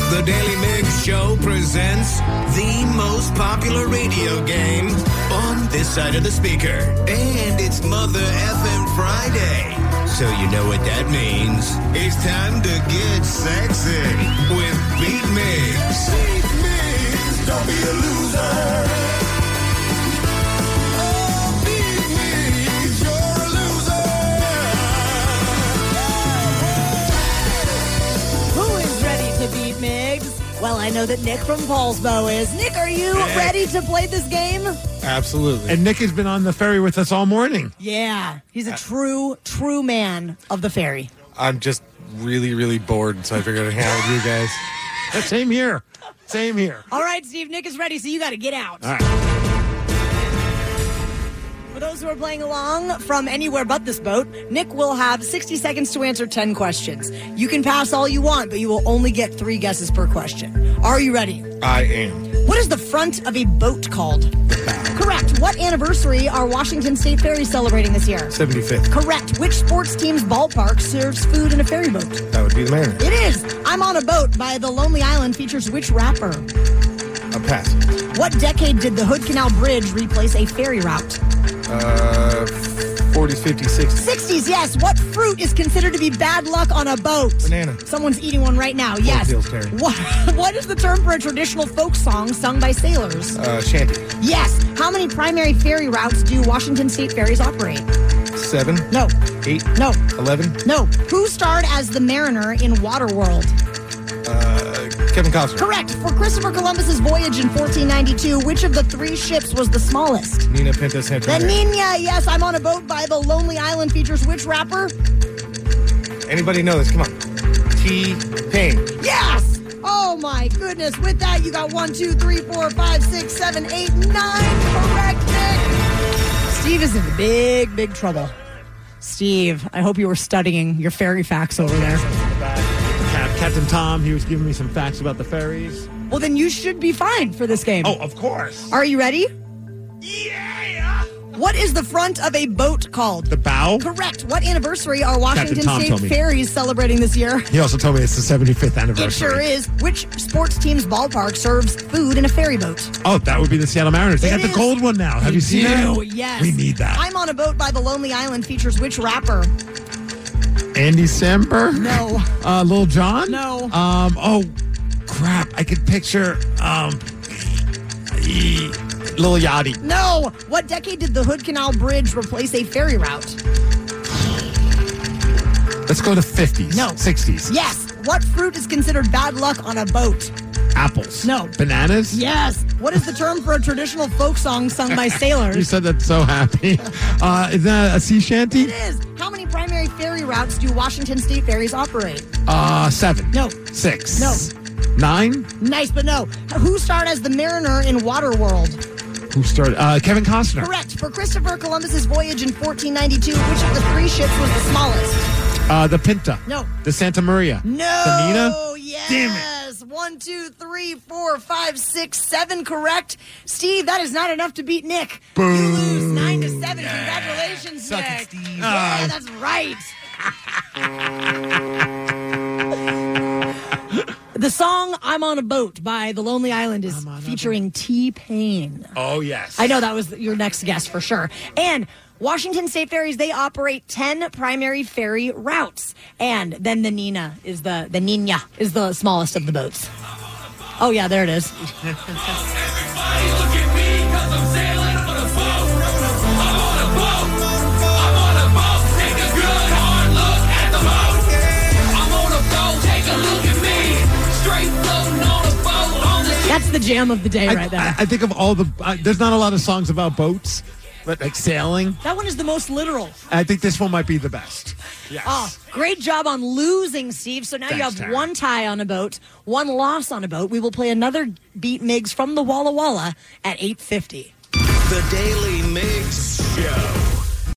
The Daily Mix Show presents the most popular radio game on this side of the speaker. And it's Mother FM Friday. So you know what that means. It's time to get sexy with Beat Mix. Beat Mix, don't be a loser. Beat Migs. Well, I know that Nick from Paulsbo is. Nick, are you ready to play this game? Absolutely. And Nick has been on the ferry with us all morning. Yeah, he's a true man of the ferry. I'm just really bored, so I figured I'd hang out with you guys. Same here. All right, Steve, Nick is ready, so you got to get out. All right. For those who are playing along from anywhere but this boat, Nick will have 60 seconds to answer 10 questions. You can pass all you want, but you will only get 3 guesses per question. Are you ready? I am. What is the front of a boat called? The bow. Correct. What anniversary are Washington State ferries celebrating this year? 75th. Correct. Which sports team's ballpark serves food in a ferry boat? That would be the Mariner. It is. I'm on a Boat by The Lonely Island features which rapper? A pass. What decade did the Hood Canal Bridge replace a ferry route? 40s, 50s, 60s. 60s, yes. What fruit is considered to be bad luck on a boat? Banana. Someone's eating one right now, yes. Feels Terry. What is the term for a traditional folk song sung by sailors? Shanty. Yes. How many primary ferry routes do Washington State ferries operate? 7. No. 8. No. 11. No. Who starred as the Mariner in Waterworld? Kevin Costner. Correct. For Christopher Columbus's voyage in 1492, which of the 3 ships was the smallest? Nina Pinta Santa The Maria. Nina, yes. I'm on a Boat by The Lonely Island features which rapper? Anybody know this? Come on. T-Pain. Yes! Oh my goodness. With that, you got 1, 2, 3, 4, 5, 6, 7, 8, 9. Correct, Nick. Steve is in big trouble. Steve, I hope you were studying your ferry facts over there. Captain Tom, he was giving me some facts about the ferries. Well, then you should be fine for this game. Oh, of course. Are you ready? Yeah! What is the front of a boat called? The bow? Correct. What anniversary are Washington Captain Tom State told me. ferries celebrating this year? He also told me it's the 75th anniversary. It sure is. Which sports team's ballpark serves food in a ferry boat? Oh, that would be the Seattle Mariners. They It got the is. gold one now. Have you seen that? Yes. We need that. I'm on a Boat by The Lonely Island features which rapper? Andy Samberg? No. Lil Jon? No. Oh, crap. I could picture Lil Yachty. No. What decade did the Hood Canal Bridge replace a ferry route? Let's go to 50s. No. 60s. Yes. What fruit is considered bad luck on a boat? Apples. No. Bananas? Yes. What is the term for a traditional folk song sung by sailors? You said that so happy. Is that a sea shanty? It is. How many primary ferry routes do Washington State ferries operate? 7. No. 6. No. 9? Nice, but no. Who starred as the Mariner in Waterworld? Who started? Kevin Costner. Correct. For Christopher Columbus's voyage in 1492, which of the 3 ships was the smallest? The Pinta. No. The Santa Maria. No. The Nina. Yes. Damn it. 1, 2, 3, 4, 5, 6, 7 correct. Steve, that is not enough to beat Nick. Boom. You lose 9-7. Congratulations, Suck it, Nick. Steve. Yeah, that's right. The song I'm on a Boat by The Lonely Island is featuring T-Pain. Oh, yes. I know that was your next guess for sure. And Washington State ferries, they operate 10 primary ferry routes. And then the Nina is the Nina is the smallest of the boats. Oh, yeah, there it is. Everybody look at me, 'cause I'm sailing on a boat. I'm on a boat. I'm on a boat. Take a good hard look at the boat. I'm on a boat. Take a look at me. Straight floating on a boat. On the That's the jam of the day right there. I think of all the... there's not a lot of songs about boats, but like sailing. That one is the most literal. I think this one might be the best. Yes. Oh, great job on losing, Steve. So now you Thanks, have Tara. 1 tie on a boat, 1 loss on a boat. We will play another Beat Migs from the Walla Walla at 8:50. The Daily Mix Show.